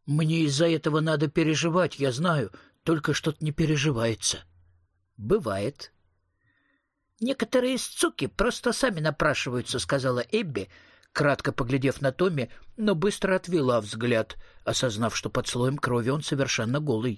Мне из-за этого надо переживать, я знаю, только что-то не переживается. Бывает. Некоторые сцуки просто сами напрашиваются, сказала Эбби, кратко поглядев на Томми, но быстро отвела взгляд, осознав, что под слоем крови он совершенно голый.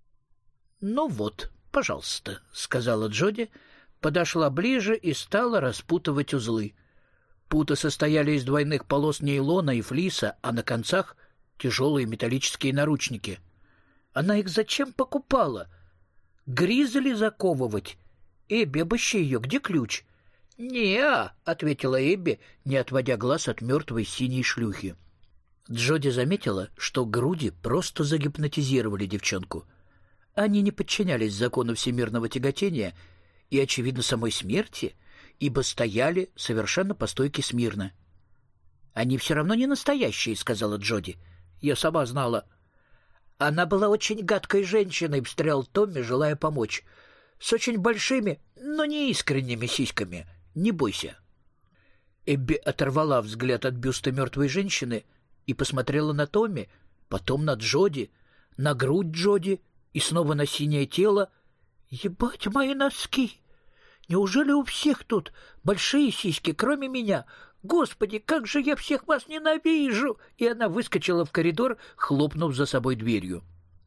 Ну вот, пожалуйста, сказала Джоди, подошла ближе и стала распутывать узлы. Путы состояли из двойных полос нейлона и флиса, а на концах тяжелые металлические наручники. Она их зачем покупала? Гризли заковывать? Эбби, обыщи ее, где ключ? — Не-а, — ответила Эбби, не отводя глаз от мертвой синей шлюхи. Джоди заметила, что груди просто загипнотизировали девчонку. Они не подчинялись закону всемирного тяготения и, очевидно, самой смерти, ибо стояли совершенно по стойке смирно. — Они все равно не настоящие, — сказала Джоди. — Я сама знала. — Она была очень гадкой женщиной, — встрял Томми, желая помочь. — С очень большими, но не искренними сиськами. Не бойся. Эбби оторвала взгляд от бюста мертвой женщины и посмотрела на Томми, потом на Джоди, на грудь Джоди и снова на синее тело. «Ебать мои носки! Неужели у всех тут большие сиськи, кроме меня? Господи, как же я всех вас ненавижу!» И она выскочила в коридор, хлопнув за собой дверью.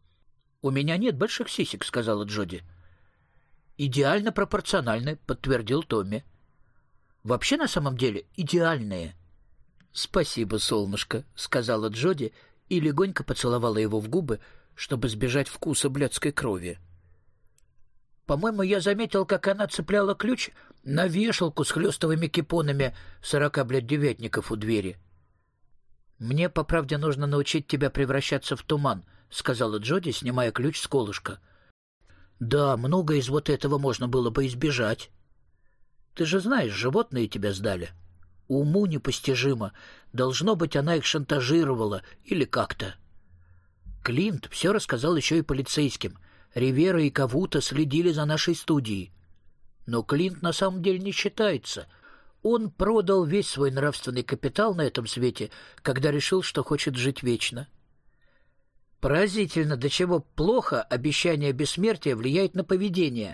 «У меня нет больших сисек», — сказала Джоди. «Идеально пропорциональны», — подтвердил Томми. «Вообще, на самом деле, идеальные». «Спасибо, солнышко», — сказала Джоди и легонько поцеловала его в губы, чтобы сбежать вкуса блядской крови. «По-моему, я заметил, как она цепляла ключ на вешалку с хлёстовыми кипонами 40, девятников у двери». «Мне, по правде, нужно научить тебя превращаться в туман», — сказала Джоди, снимая ключ с колышка. «Да, много из вот этого можно было бы избежать. Ты же знаешь, животные тебя сдали. Уму непостижимо. Должно быть, она их шантажировала или как-то». Клинт все рассказал еще и полицейским. Ривера и Кавута следили за нашей студией. Но Клинт на самом деле не считается. Он продал весь свой нравственный капитал на этом свете, когда решил, что хочет жить вечно. Поразительно, до чего плохо обещание бессмертия влияет на поведение.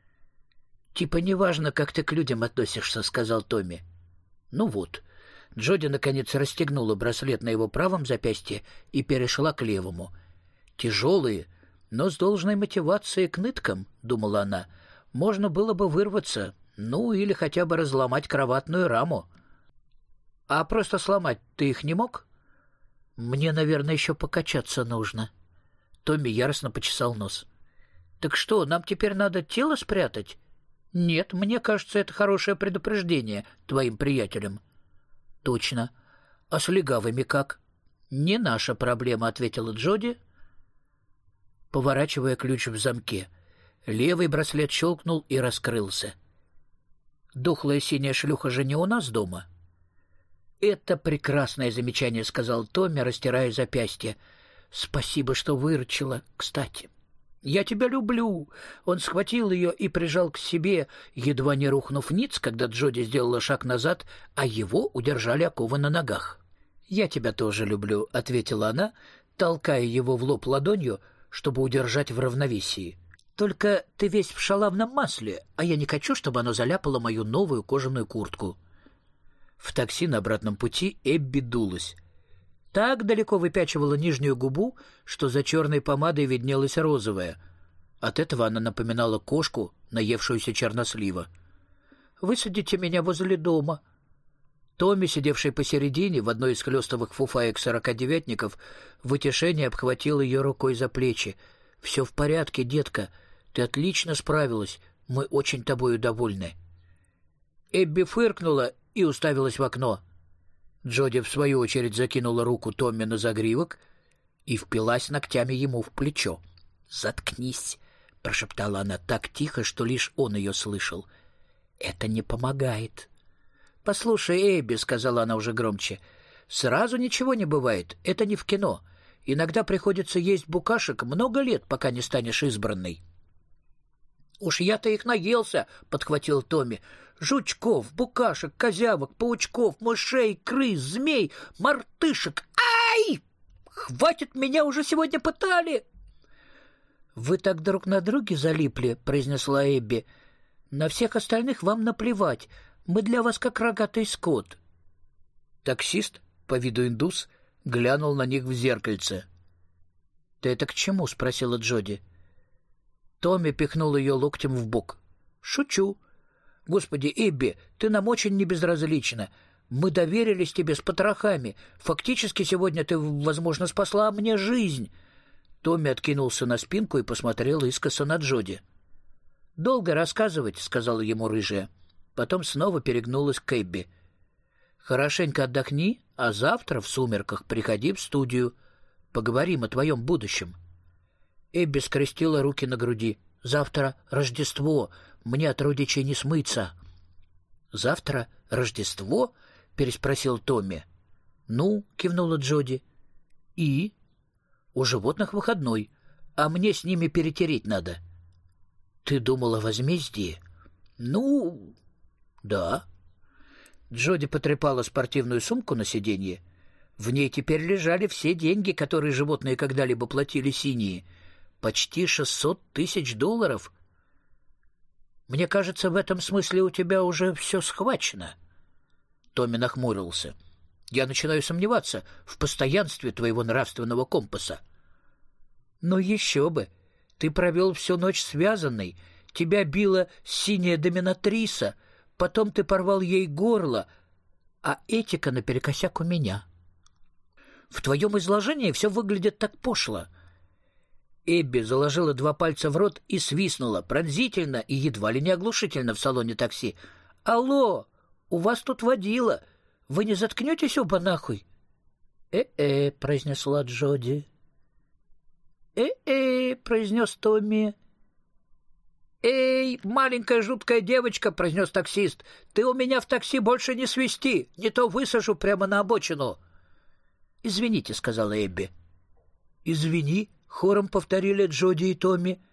«Типа неважно, как ты к людям относишься», — сказал Томми. «Ну вот». Джоди, наконец, расстегнула браслет на его правом запястье и перешла к левому. «Тяжелые, но с должной мотивацией к ныткам», — думала она, — «можно было бы вырваться, ну или хотя бы разломать кроватную раму». «А просто сломать ты их не мог?» «Мне, наверное, еще покачаться нужно». Томми яростно почесал нос. «Так что, нам теперь надо тело спрятать?» «Нет, мне кажется, это хорошее предупреждение твоим приятелям». «Точно. А с легавыми как?» «Не наша проблема», — ответила Джоди, поворачивая ключ в замке. Левый браслет щелкнул и раскрылся. «Дохлая синяя шлюха же не у нас дома?» «Это прекрасное замечание», — сказал Томми, растирая запястье. «Спасибо, что выручила, кстати». «Я тебя люблю!» Он схватил ее и прижал к себе, едва не рухнув ниц, когда Джоди сделала шаг назад, а его удержали оковы на ногах. «Я тебя тоже люблю», — ответила она, толкая его в лоб ладонью, чтобы удержать в равновесии. «Только ты весь в шалавном масле, а я не хочу, чтобы оно заляпало мою новую кожаную куртку». В такси на обратном пути Эбби дулась. Так далеко выпячивала нижнюю губу, что за черной помадой виднелась розовая. От этого она напоминала кошку, наевшуюся чернослива. «Высадите меня возле дома». Томми, сидевший посередине в одной из хлестовых фуфаек 49-ников, в утешение обхватил ее рукой за плечи. «Все в порядке, детка. Ты отлично справилась. Мы очень тобою довольны». Эбби фыркнула и уставилась в окно. Джоди, в свою очередь, закинула руку Томми на загривок и впилась ногтями ему в плечо. «Заткнись!» — прошептала она так тихо, что лишь он ее слышал. «Это не помогает». «Послушай, Эбби», — сказала она уже громче, — «сразу ничего не бывает. Это не в кино. Иногда приходится есть букашек много лет, пока не станешь избранной». «Уж я-то их наелся», — подхватил Томми. «Жучков, букашек, козявок, паучков, мышей, крыс, змей, мартышек. Ай! Хватит, меня уже сегодня пытали!» «Вы так друг на друге залипли», — произнесла Эбби. «На всех остальных вам наплевать. Мы для вас как рогатый скот». Таксист, по виду индус, глянул на них в зеркальце. «Ты это к чему?» — спросила Джоди. Томми пихнул ее локтем в бок. «Шучу. Господи, Эбби, ты нам очень небезразлична. Мы доверились тебе с потрохами. Фактически сегодня ты, возможно, спасла мне жизнь». Томми откинулся на спинку и посмотрел искоса на Джоди. «Долго рассказывать», — сказала ему рыжая. Потом снова перегнулась к Эбби. «Хорошенько отдохни, а завтра в сумерках приходи в студию. Поговорим о твоем будущем». Эбби скрестила руки на груди. «Завтра Рождество. Мне от родичей не смыться». «Завтра Рождество?» — переспросил Томми. «Ну», — кивнула Джоди. «И?» «У животных выходной, а мне с ними перетереть надо». «Ты думала о возмездии?» «Ну, да». Джоди потрепала спортивную сумку на сиденье. В ней теперь лежали все деньги, которые животные когда-либо платили синие. Почти $600 000. «Мне кажется, в этом смысле у тебя уже все схвачено». Томми нахмурился. «Я начинаю сомневаться в постоянстве твоего нравственного компаса». «Ну еще бы! Ты провел всю ночь связанный, тебя била синяя доминатриса, потом ты порвал ей горло, а этика наперекосяк у меня». «В твоем изложении все выглядит так пошло». Эбби заложила 2 пальца в рот и свистнула, пронзительно и едва ли не оглушительно в салоне такси. «Алло, у вас тут водила. Вы не заткнетесь оба нахуй?» «Э-э», — произнесла Джоди. «Э-э», — произнес Томми. «Эй, маленькая жуткая девочка», — произнес таксист, — «ты у меня в такси больше не свисти, не то высажу прямо на обочину». «Извините», — сказала Эбби. «Извини», — хором повторили Джоди и Томми.